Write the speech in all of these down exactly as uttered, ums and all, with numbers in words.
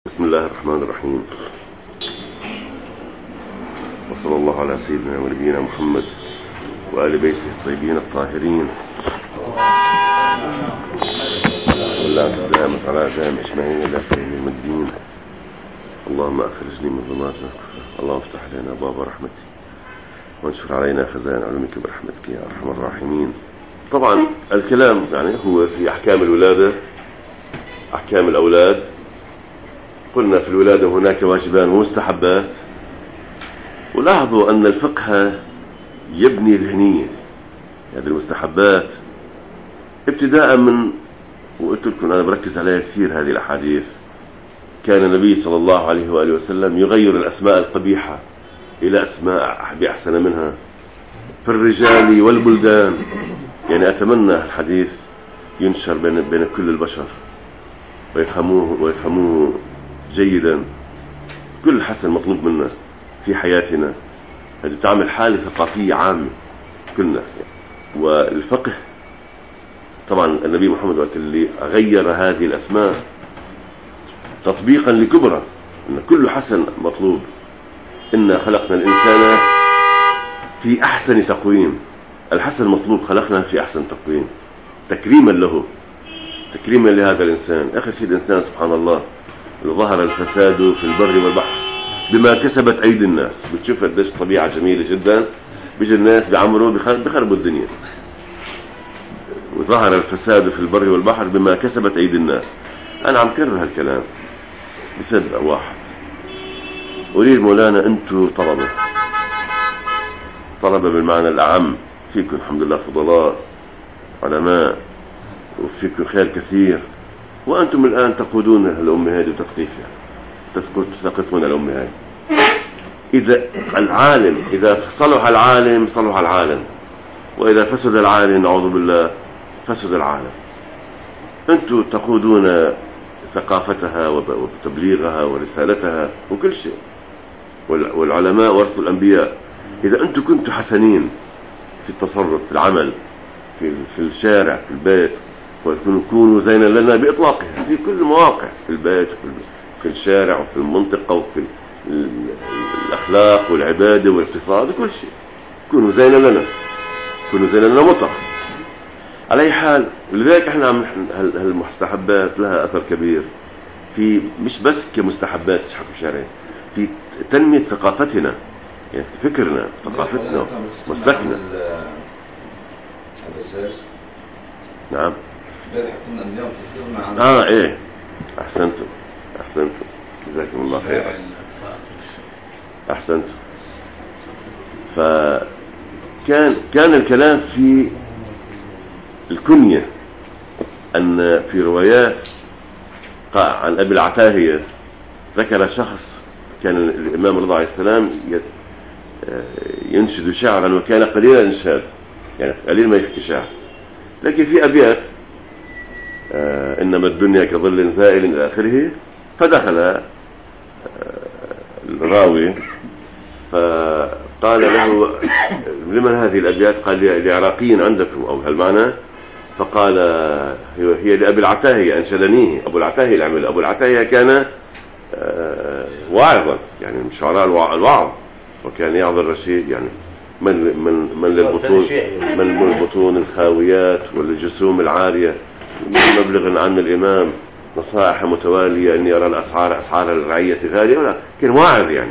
بسم الله الرحمن الرحيم، وصلى الله على سيدنا ونبينا محمد وآل بيته الطيبين الطاهرين والله دامت على دام إجمعين إلى يوم الدين. اللهم أخرجني من ظلمات الكفر، اللهم افتح لنا باب رحمتك وانشر علينا خزائن علمك برحمتك يا أرحم الراحمين. طبعا الكلام يعني هو في أحكام الولادة، أحكام الأولاد. قلنا في الولادة هناك واجبان ومستحبات، ولاحظوا أن الفقه يبني ذهنية هذه المستحبات ابتداء من، وقلت لكم أنا بركز عليها كثير هذه الأحاديث. كان النبي صلى الله عليه وآله وسلم يغير الأسماء القبيحة إلى أسماء بأحسن منها في الرجال والبلدان. يعني أتمنى الحديث ينشر بين بين كل البشر ويفهموه ويفهموه جيدا. كل حسن مطلوب منا في حياتنا، هذه تعمل حالة ثقافية عامة كلنا. والفقه طبعا النبي محمد وقت اللي غير هذه الأسماء تطبيقا لكبرى أن كل حسن مطلوب. إنا خلقنا الإنسان في أحسن تقويم، الحسن مطلوب، خلقنا في أحسن تقويم تكريما له، تكريما لهذا الإنسان. آخر شيء الإنسان سبحان الله ظهر الفساد في البر والبحر بما كسبت أيدي الناس. بتشوف قديش طبيعة جميلة جدا، بيجي الناس بيعمروا بخربوا الدنيا. وظهر الفساد في البر والبحر بما كسبت أيدي الناس. أنا عم كرر هالكلام بسبب واحد. أريد مولانا أنتوا طلبة، طلبة بالمعنى الأعم، فيكم الحمد لله فضلاء علماء وفيكم خير كثير، وأنتم الآن تقودون الأمة هذه وتثقيفها، تثقفون الأمة هذه. إذا العالم، إذا صلح العالم صلح العالم، وإذا فسد العالم نعوذ بالله فسد العالم. أنتم تقودون ثقافتها وتبليغها ورسالتها وكل شيء، والعلماء ورثوا الأنبياء. إذا أنتم كنتم حسنين في التصرف، في العمل، في في الشارع، في البيت، وكونوا زينا لنا بإطلاقها في كل المواقع، في البيت وفي الشارع وفي المنطقة وفي الأخلاق والعبادة والاقتصاد وكل شيء، كونوا زينا لنا، كونوا زينا لنا مطلق. على أي حال، ولذلك احنا عم هالمستحبات لها أثر كبير في، مش بس كمستحبات تحكم شرعي، في تنمية ثقافتنا، يعني فكرنا، ثقافتنا، مسلكنا. نعم. اه ايه، احسنتم احسنتم جزاكم الله خيرا، احسنتم. فكان كان الكلام في الكنية، ان في روايات عن ابي العتاهية ذكر شخص كان الامام رضا عليه السلام ينشد شعرا، وكان قليل الانشاد، يعني قليل ما يحكي شعر، لكن في ابيات آه إنما الدنيا كظل زائل إلى آخره. فدخل آه الراوي فقال له لمن هذه الأبيات؟ قال لعراقيين عندكم أو هالمعنى. فقال هي لأبي العتاهية أنشدنيه. أبو العتاهية اللي عمل، أبو العتاهية كان آه واعظا، يعني من شعراء الوعظ، وكان يعظ الرشيد، يعني من من من للبطون من للبطون الخاويات والجسوم العارية، مبلغ عن الإمام نصائح متوالية أن يرى الأسعار أسعار الرعية غالية، ولا كان واعظ يعني.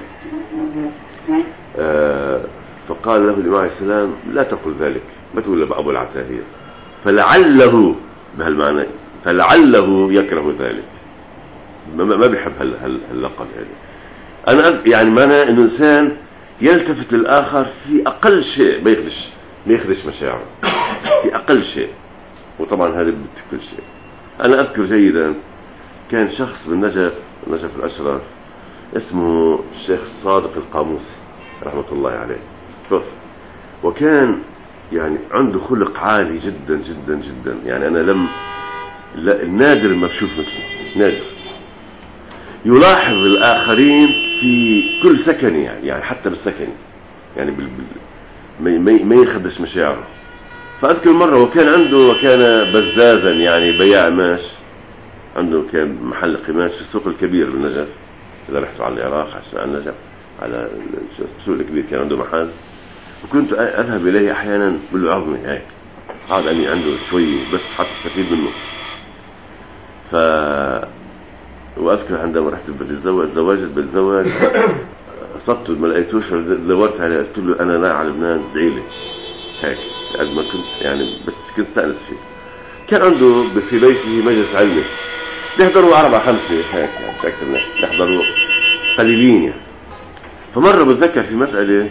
آه فقال له الإمام عليه السلام لا تقل ذلك، ما تقول لأبو العتاهية، فلعله بهالمعنى، فلعله يكره ذلك، ما بيحب هاللقب هذا. أنا يعني معنى إنه إنسان يلتفت للآخر في أقل شيء، ما يخدش ما يخدش مشاعره في أقل شيء، وطبعا هذا في كل شيء. أنا أذكر جيدا كان شخص من نجف نجف الأشرف اسمه الشيخ الصادق القاموسي رحمة الله عليه، توفى، وكان يعني عنده خلق عالي جدا جدا جدا. يعني أنا لم نادر ما بشوف مثله، نادر. يلاحظ الآخرين في كل سكن، يعني يعني حتى بالسكن، يعني بال بال ما يخدش مشاعره. فأذكر مرة وكان عنده، وكان بزازا يعني بياع قماش، عنده كان محل قماش في السوق الكبير بالنجف، إذا رحتوا على العراق على النجف على السوق الكبير كان عنده محل، وكنت أذهب إليه أحيانا بقول له عظمي هيك هذا أني عنده شوي بس حتى استفيد منه. ف وأذكر عندما رحت بدي أتزوج تزوجت بتزوج صدته ما لقيتوش دورت عليه قلت له أنا لا على لبنان ادعي لي هيك قد ما كنت يعني بس كنت استأنس فيه. كان عنده في بيته مجلس علمي بيحضروا أربعة خمسة هيك يعني مش أكثر ناس بيحضروا قليلين يعني. فمرة بتذكر في مسألة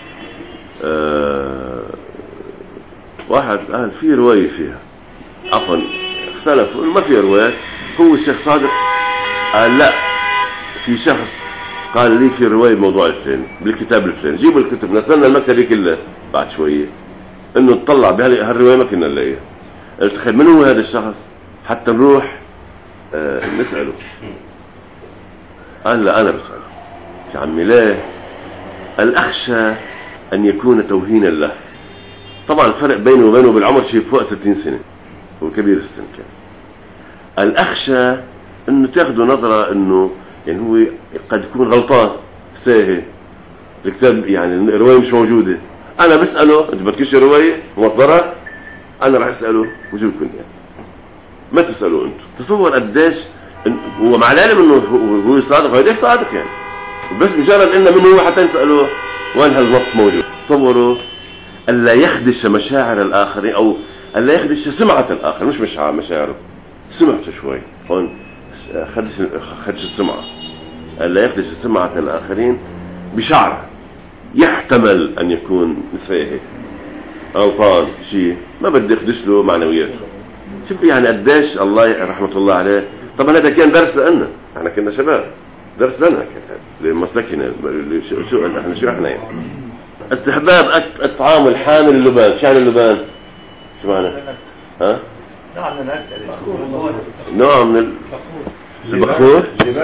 آه واحد قال في رواية فيها عفوا اختلفوا ما في روايات، هو الشيخ صادق قال لا في شخص قال لي في رواية بموضوع الفلاني بالكتاب الفلاني. جيبوا الكتب نزلنا المكتبة كلها بعد شوية انه نطلع بهالرواية ما كنا نلاقيها. قلت خير من هو هذا الشخص حتى نروح آه نسأله. قال لا أنا بسأله يا عمي ليه؟ قال أخشى أن يكون توهينا له. طبعا الفرق بينه وبينه بالعمر شيء فوق ستين سنة، هو كبير السن كان. قال أخشى أنه تاخذوا نظرة أنه يعني هو قد يكون غلطان ساهي الكتاب يعني الرواية مش موجودة. أنا بسأله أنت بدكش رواية مصدرها؟ أنا راح أسأله وجودكم يعني ما تسألوا أنتم. تصور قديش هو مع العلم أنه هو صادق وهيديك صادق يعني، بس مجرد إنه من هو حتى نسأله وين هالنص موجود. تصوروا ألا يخدش مشاعر الآخرين أو ألا يخدش سمعة الآخر، مش مشاعر مشاعره سمعته شوي هون خدش خدش السمعة. ألا يخدش سمعة الآخرين بشعر يحتمل أن يكون ساهي غلطان شيء ما بدي أخدش له معنوياته. شوف يعني قديش الله رحمة الله عليه. طبعا هذا كان درس لنا احنا كنا شباب، درس لنا كان لمسلكنا شو احنا شو احنا يعني. استحباب الطعام الحامل اللبان. شو يعني اللبان؟ شو معنى؟ ها؟ نوع من الاكل نوع من البخور.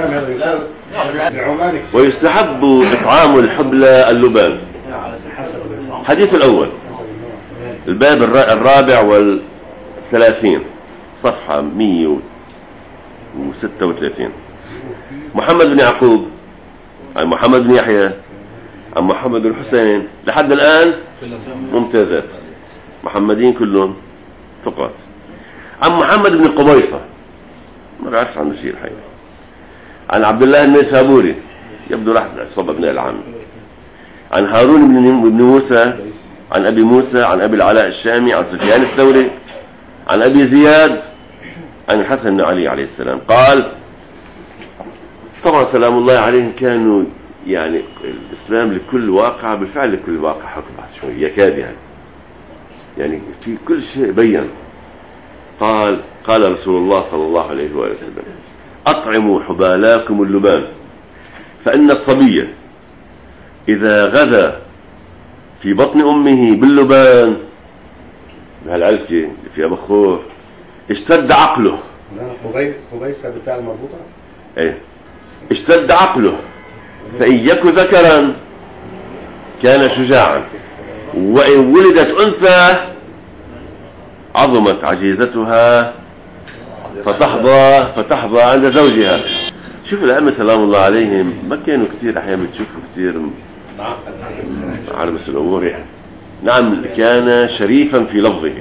ويستحب إطعام الحبلى اللبان. حديث الأول الباب الرابع والثلاثين صفحة مية وستة وثلاثين. محمد بن يعقوب عن محمد بن يحيى عن محمد بن حسين لحد الآن ممتازات محمدين كلهم ثقات. عن محمد بن قبيصة ما بعرفش عنه شيء الحقيقة. عن عبد الله النيسابوري يبدو راح صوب ابناء العام. عن هارون بن موسى عن أبي موسى عن أبي العلاء الشامي عن سفيان الثوري عن أبي زياد عن الحسن بن علي عليه السلام قال طبعا سلام الله عليهم كانوا يعني الإسلام لكل واقع بالفعل لكل واقع حكم بعد شوي يكاد يعني يعني في كل شيء بين. قال قال رسول الله صلى الله عليه وسلم أطعموا حبالاكم اللبان فإن الصبي إذا غدا في بطن أمه باللبان بهالعلكة اللي فيها بخور اشتد عقله. قبيسة بتاع المربوطة ايه اشتد عقله فإن يك ذكرا كان شجاعا وإن ولدت أنثى عظمت عجيزتها فتحظى فتحظى عند زوجها. شوف الأئمة سلام الله عليهم ما كانوا كثير أحيانا بتشوفوا كثير على مثل الأمور يعني. نعم كان شريفا في لفظه.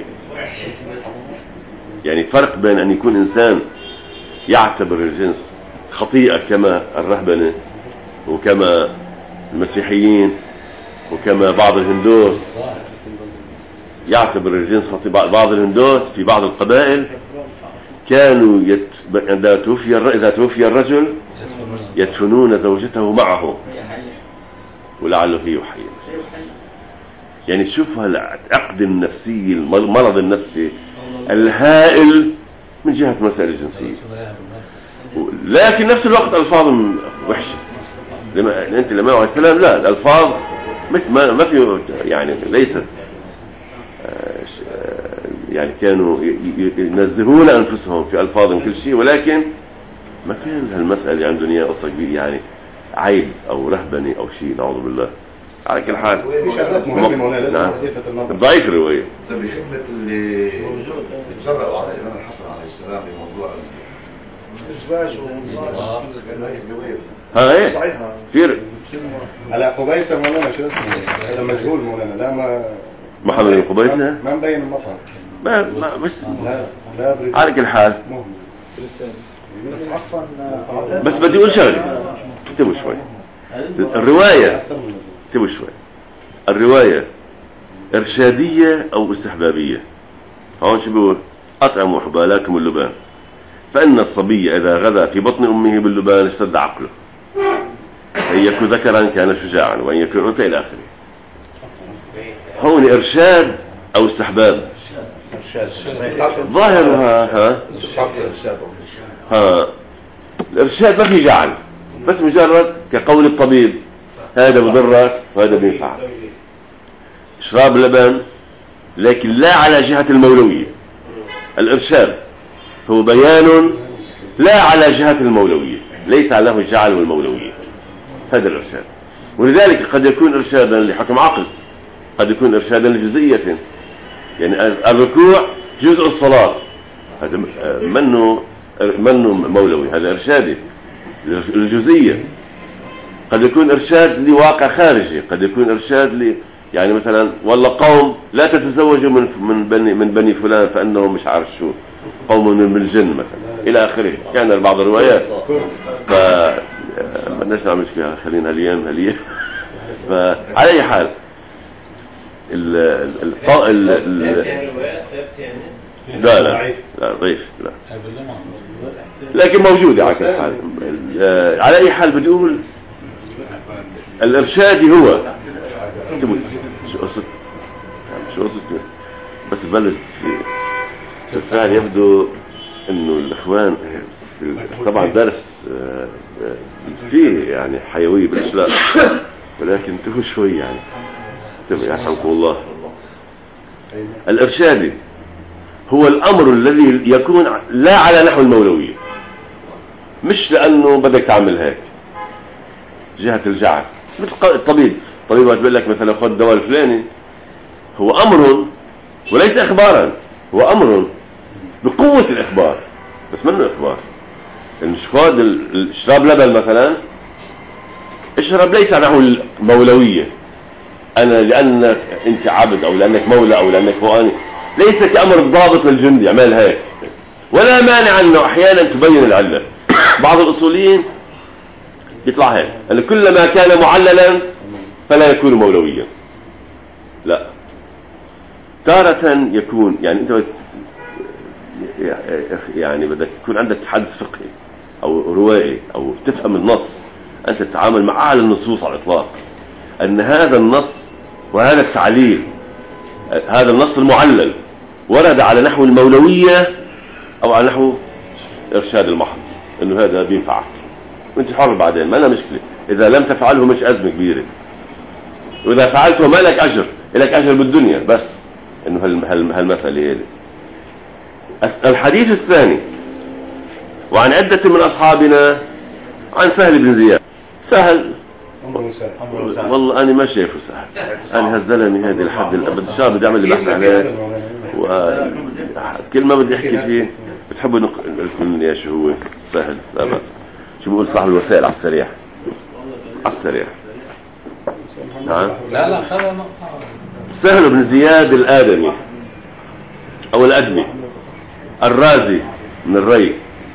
يعني فرق بين أن يكون إنسان يعتبر الجنس خطيئة كما الرهبنة وكما المسيحيين وكما بعض الهندوس يعتبر الجنس خطيئة. بعض الهندوس في بعض القبائل كانوا يت... عندما توفي الر... إذا توفي الرجل يدفنون زوجته معه ولعله هي يحيي. يعني شوف هالعقد النفسي المرض النفسي الهائل من جهة مسائل الجنسية، لكن نفس الوقت ألفاظ وحشة. لما أنت لما عليه السلام لا الألفاظ ما ما في يعني ليست يعني كانوا ينزهون أنفسهم في ألفاظ كل شيء، ولكن ما كان هالمسألة عندهم إياه قصة كبيرة يعني عيب أو رهبنة أو شيء نعوذ بالله. على كل حال ضعيف الرواية. طيب بحكمة اللي تجرأوا على الإمام الحسن عليه السلام بموضوع ها ايه في على قبيسة مولانا شو اسمه؟ هذا مجهول مولانا، لا ما محمد بن قبيسة ما مبين المطعم. ما, ما بس لا لا على كل حال. بس بدي اقول شغله، انتبهوا شوي. الروايه انتبهوا شوي، الروايه ارشاديه او استحبابيه. هون شو بيقول؟ اطعموا حبالاكم اللبان فان الصبي اذا غدا في بطن امه باللبان اشتد عقله، ان يكن ذكرا كان شجاعا وان يكن انثى الى اخره. هون ارشاد او استحباب؟ ظاهرها ها ها الارشاد ما في جعل، بس مجرد كقول الطبيب هذا بضرك وهذا بينفعك. اشراب لبن، لكن لا على جهة المولوية. الارشاد هو بيان لا على جهة المولوية، ليس له جعل والمولوية. هذا الارشاد. ولذلك قد يكون ارشادا لحكم عقل، قد يكون ارشادا لجزئية، يعني الركوع جزء الصلاة، هذا منه منه مولوي، هذا ارشادي الجزئية. قد يكون ارشاد لواقع خارجي، قد يكون ارشاد ل يعني مثلا والله قوم لا تتزوجوا من من بني من بني فلان فانهم مش عارف شو قوم من الجن مثلا الى اخره، يعني بعض الروايات. ف ما بدناش نعمل فيها، خلينا هليان هليه. فعلى اي حال ال ال ال لا لا لا ضيف لا، لكن موجودة على كل حال. على أي حال بدي أقول الإرشادي هو شو قصد شو قصد بس بلش بالفعل يبدو إنه الإخوان طبعا درس فيه يعني حيوية بالإسلام، ولكن انتهوا شوي يعني انتبه يرحمكم الله. الإرشادي هو الأمر الذي يكون لا على نحو المولوية، مش لأنه بدك تعمل هيك جهة الجعل. مثل الطبيب، الطبيب وقت بيقول لك مثلا خذ الدواء الفلاني، هو أمر وليس إخبارا، هو أمر بقوة الإخبار بس منه إخبار. يعني مش خذ اشرب لبن مثلا، اشرب ليس نحو المولوية، أنا لأنك أنت عبد أو لأنك مولى أو لأنك فوقاني، ليس كأمر الضابط للجندي يعمل هيك. ولا مانع أنه أحيانا تبين العلة. بعض الأصوليين يطلع هيك أن كلما كان معللا فلا يكون مولويا، لا، تارة يكون يعني أنت يعني بدك يكون عندك حدس فقهي أو روائي أو تفهم النص، أنت تتعامل مع أعلى النصوص على الإطلاق، أن هذا النص وهذا التعليل هذا النص المعلل ورد على نحو المولوية أو على نحو إرشاد المحض، إنه هذا بينفعك وأنت حر بعدين، ما لها مشكلة. إذا لم تفعله مش أزمة كبيرة، وإذا فعلته ما لك أجر، لك أجر بالدنيا، بس إنه هالمسألة هي. الحديث الثاني وعن عدة من أصحابنا عن سهل بن زياد. سهل والله أنا ما شايفه سهل، أنا هالزلمة هذه لحد الأبد الشاب بدي أعمل لي بحث عليه، وكل ما بدي أحكي فيه بتحبوا نقول يا شو هو سهل. لا بس شو بقول صاحب الوسائل على السريع على السريع. نعم لا لا خلنا سهل بن زياد الآدمي أو الأدمي الرازي من الري،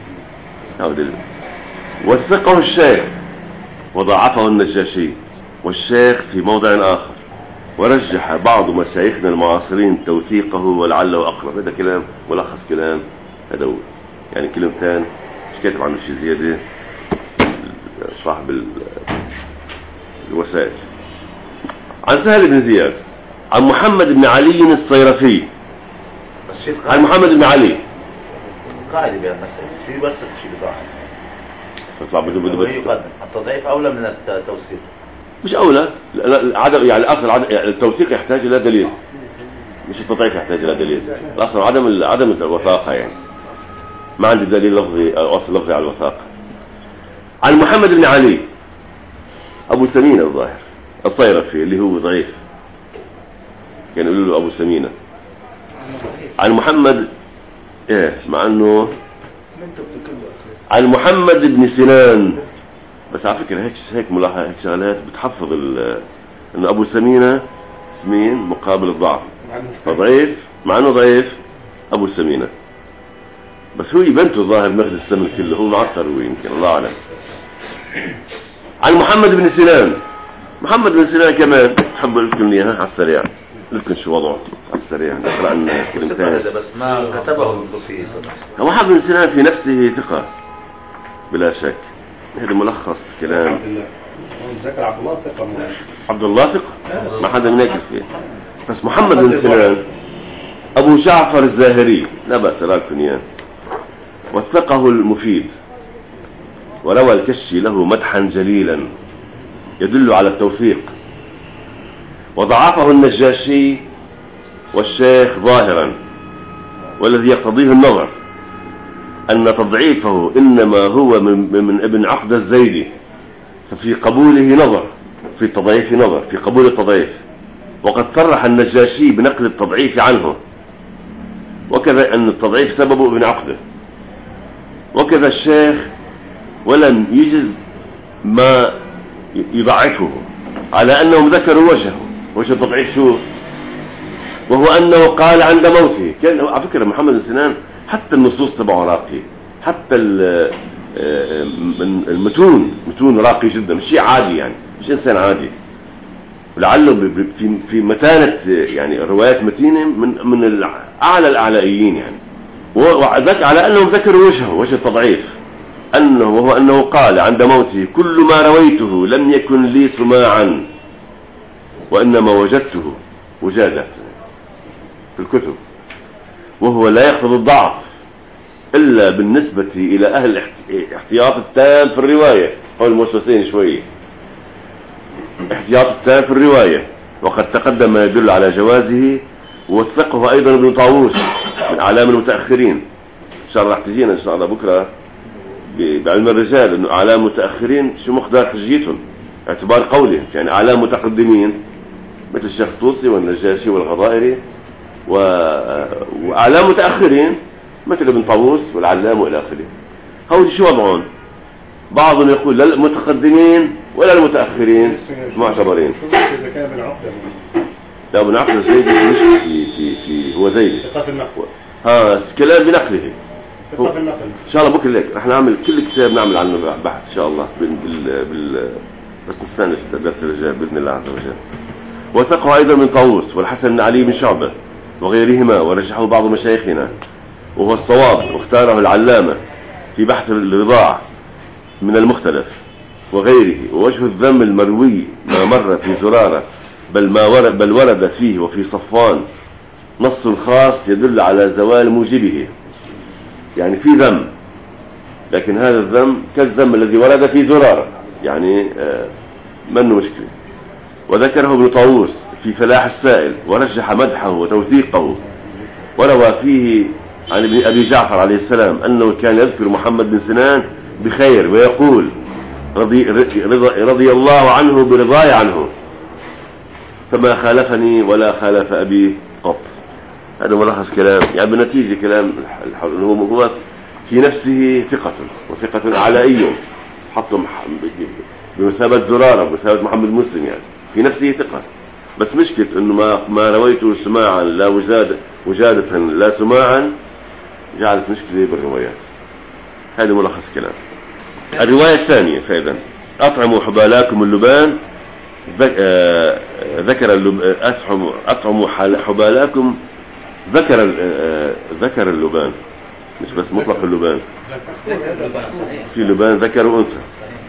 وثقه الشيخ وضاعفه النجاشي والشيخ في موضع آخر، ورجح بعض مشايخنا المعاصرين توثيقه ولعله أقرب. هذا كلام ملخص كلام هذا، يعني كلمتان مش كاتب عنه شيء زيادة صاحب الوسائل. عن سهل بن زياد عن محمد بن علي الصيرفي عن محمد بن علي قاعدة بين المسألة في بس شيء بضاعف فطلع بده بده التضعيف أولى من التوثيق. مش أولى، عدم يعني الأصل عدم يعني التوثيق يحتاج إلى دليل، مش التضعيف يحتاج إلى دليل. الأصل عدم عدم الوثاقة، يعني ما عندي دليل لفظي أو أصل لفظي على الوثاقة. عن محمد بن علي أبو سمينة الظاهر الصيرفي اللي هو ضعيف، كانوا يقولوا له أبو سمينة. عن محمد إيه مع أنه عن محمد بن سنان. بس على فكرة هيك هيك ملاحظة هيك شغلات بتحفظ إنه أبو سمينة اسمين مقابل الضعف، فضعيف مع إنه ضعيف أبو سمينة، بس هو يبنته الظاهر ماخذ السمن كله، هو معطر هو يمكن الله أعلم. عن محمد بن سنان. محمد بن سنان كمان تحبوا لكم إياها على السريع، لكم شو وضعه على السريع نقرأ عن كلمتين. بس ما كتبه المفيد. محمد بن سنان في نفسه ثقة بلا شك، هذا ملخص كلام. عبد الله ذكر عبد الله ثقة. عبد الله ثقة ما حدا مناكر فيه، بس محمد بن سنان أبو جعفر الزاهري لا بأس لكم إياه، وثقه المفيد، وروى الكشي له مدحا جليلا يدل على التوثيق، وضعفه النجاشي والشيخ ظاهرا، والذي يقتضيه النظر أن تضعيفه إنما هو من, من ابن عقد الزيدي، ففي قبوله نظر، في التضعيف نظر، في قبول التضعيف، وقد صرح النجاشي بنقل التضعيف عنه، وكذا أن التضعيف سببه ابن عقده، وكذا الشيخ، ولم يجز ما يضعفه على أنهم ذكروا وجهه، وجه التضعيف شو؟ وهو أنه قال عند موته. كان على فكرة محمد بن سنان حتى النصوص تبعه راقي، حتى المتون متون راقي جدا، مش شيء عادي يعني، مش إنسان عادي، ولعله في في متانة يعني روايات متينة من من أعلى الأعلائيين يعني، وذاك على أنهم ذكروا وجهه، وجه التضعيف، أنه وهو أنه قال عند موته: كل ما رويته لم يكن لي سماعا، وإنما وجدته وجادة في الكتب، وهو لا يقتضي الضعف إلا بالنسبة إلى أهل الاحتياط التام في الرواية، أو الموسوسين شوي، احتياط التام في الرواية، وقد تقدم ما يدل على جوازه، ووثقه أيضا ابن طاووس من أعلام المتأخرين. إن شاء الله رح تجينا إن شاء الله بكرة بعلم الرجال إنه أعلام متأخرين شو مقدار حجيتهم، اعتبار قوله يعني أعلام متقدمين مثل الشيخ طوسي والنجاشي والغضائري، وأعلام متأخرين مثل ابن طاووس والعلام وإلى آخره. هؤلاء شو وضعهم؟ بعضهم يقول لا المتقدمين ولا المتأخرين معتبرين. إذا كان ابن عقدة لا ابن عقدة زيدي مش في في في هو زيدي. ثقة النقل. ها كلام بنقله. ثقة النقل. إن شاء الله بكرة لك رح نعمل كل كتاب نعمل عنه بحث إن شاء الله بال بال بس نستنى في الدرس الجاي بإذن الله عز وجل. وثقه أيضا من طاووس والحسن بن علي بن شعبة وغيرهما، ورجحه بعض مشايخنا، وهو الصواب، واختاره العلامة في بحث الرضاعة من المختلف وغيره. ووجه الذم المروي ما مر في زرارة، بل ما ورد بل ورد فيه وفي صفوان نص خاص يدل على زوال موجبه، يعني في ذم، لكن هذا الذم كالذم الذي ورد في زرارة، يعني آه منه مشكلة. وذكره ابن طاووس في فلاح السائل، ورجح مدحه وتوثيقه، وروى فيه عن ابن أبي جعفر عليه السلام أنه كان يذكر محمد بن سنان بخير، ويقول رضي, رضي, رضي الله عنه برضاي عنه، فما خالفني ولا خالف أبي قط. هذا ملخص كلام يعني بنتيجة كلام الحول. هو في نفسه ثقة، وثقة علائي، حطهم بمثابة زرارة، بمثابة محمد مسلم، يعني في نفسه ثقة، بس مشكلة انه ما ما رويته سماعا لا وجادة وجادة لا سماعا جعلت مشكلة بالروايات. هذا ملخص كلام. الرواية الثانية فإذا أطعموا حبالاكم اللبان، ذكر أطعموا أطعموا حبالاكم، ذكر ذكر اللبان، مش بس مطلق اللبان، في لبان ذكر وأنثى،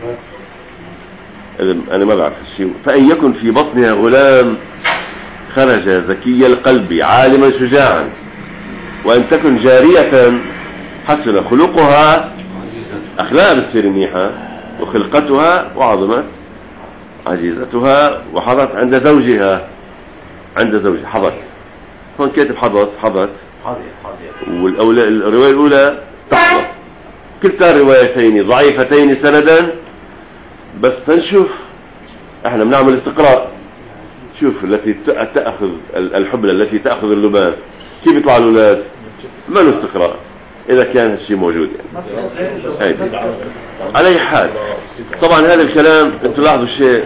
أنا ما بعرف الشيء. فإن يكن في بطنها غلام خرج زكي القلب عالما شجاعا، وأن تكن جارية حسن خلقها، أخلاق بتصير منيحة، وخلقتها وعظمت، عجيزتها وحضت عند زوجها، عند زوجها حضت، هون كاتب حضت حضت والرواية الأولى تحضت، كلتا الروايتين ضعيفتين سندا، بس تنشوف احنا بنعمل استقراء، شوف التي تأخذ الحبلة التي تأخذ اللبان كيف يطلع الأولاد، ما له استقراء، إذا كان هالشيء موجود يعني. هيدي. على أي حال طبعا هذا الكلام أنتم لاحظوا شيء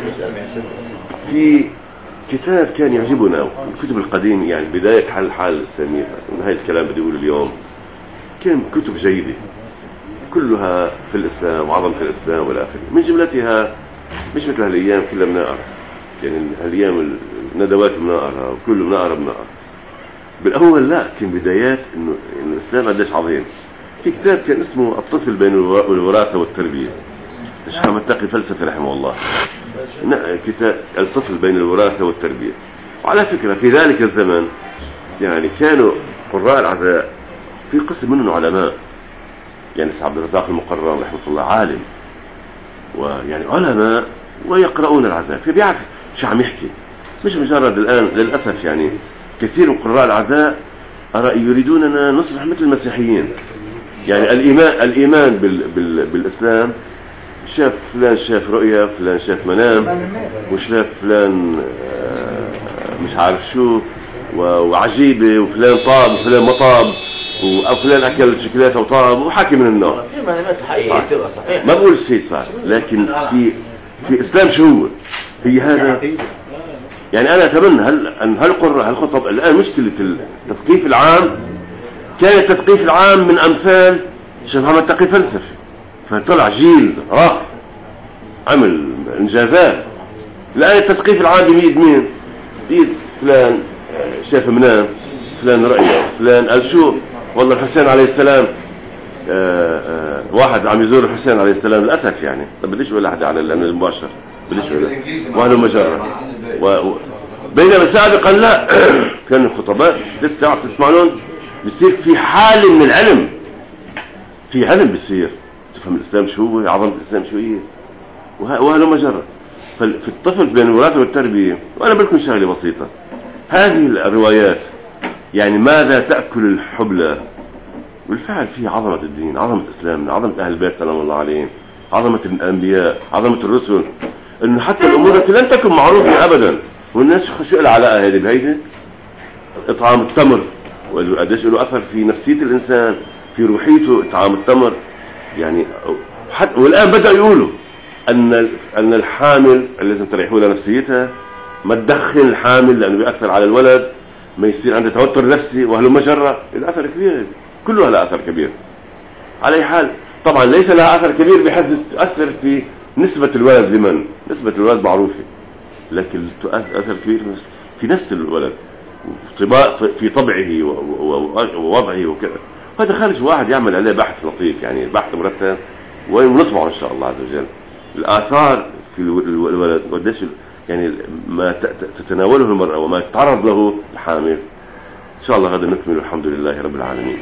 في كتاب كان يعجبنا الكتب القديمة يعني بداية حل الحالة الإسلامية مثلا هاي الكلام بدي أقوله اليوم كان كتب جيدة كلها في الإسلام وعظمة الإسلام والى آخره من جملتها مش مثل هالأيام كلها بنقرا يعني هالأيام الندوات بنقرا وكله بنقرا بنقرا بالأول لا كان بدايات إنه إنه الإسلام قديش عظيم. في كتاب كان اسمه الطفل بين الوراثة والتربية الشيخ محمد تقي فلسفي رحمه الله. كتاب الطفل بين الوراثة والتربية. وعلى فكرة في ذلك الزمن يعني كانوا قراء العزاء في قسم منهم علماء يعني عبد الرزاق المقرن رحمه الله عالم ويعني علماء ويقرؤون العزاء فبيعرف شو عم يحكي مش مجرد الآن للأسف يعني كثير من قراء العزاء يريدوننا نصبح مثل المسيحيين يعني الإيمان الإيمان بال بال بالإسلام شاف فلان شاف رؤيا فلان شاف منام وشاف فلان مش عارف شو وعجيبة وفلان طاب وفلان ما طاب وفلان أكل شوكولاتة وطاب وحكي من النوع في معلومات حقيقية صحيح ما بقول شيء صح لكن في في إسلام شو هو هي هذا يعني أنا أتمنى هل أن هالقراء هالخطب الآن مشكلة التثقيف العام كان التثقيف العام من أمثال الشيخ محمد تقي فلسفي فطلع جيل راح عمل إنجازات. الآن التثقيف العام بيد مين؟ بيد فلان شاف منام فلان رأيه فلان قال شو والله الحسين عليه السلام آآ آآ واحد عم يزور الحسين عليه السلام للأسف يعني طب بديش ولا حدا على المباشر بديش ولا وهذا مجرد و... بينما سابقا لا كان الخطباء تعرف تسمعون بيصير في حالة من العلم في علم بيصير تفهم الإسلام شو هو عظمة الإسلام شو هي وهذا مجرد. ففي الطفل بين الوراثة والتربية وأنا بلكم شغلة بسيطة هذه الروايات يعني ماذا تأكل الحبلى بالفعل فيه عظمة الدين عظمة إسلامنا عظمة أهل البيت سلام الله عليهم عظمة الأنبياء عظمة الرسل إنه حتى الأمور التي لن تكن معروفة أبدا والناس شو العلاقة هذه بهيدي إطعام التمر وقديش له أثر في نفسية الإنسان في روحيته إطعام التمر يعني حتى والآن بدأوا يقولوا أن أن الحامل لازم تريحوا لها نفسيتها ما تدخن الحامل لأنه بيأثر على الولد ما يصير عنده توتر نفسي وهلو مجرة الأثر كبير كله لها أثر كبير. على أي حال طبعا ليس لها أثر كبير بحيث تؤثر في نسبة الولد لمن نسبة الولد معروفة لكن تؤثر كبير في نفس الولد في طبعه ووضعه وكذا. هذا خارج واحد يعمل عليه بحث لطيف يعني بحث مرتب ونطبعه إن شاء الله عز وجل الآثار في الولد قديش يعني ما تتناوله المرأة وما يتعرض له الحامل إن شاء الله غدا نكمل الحمد لله رب العالمين.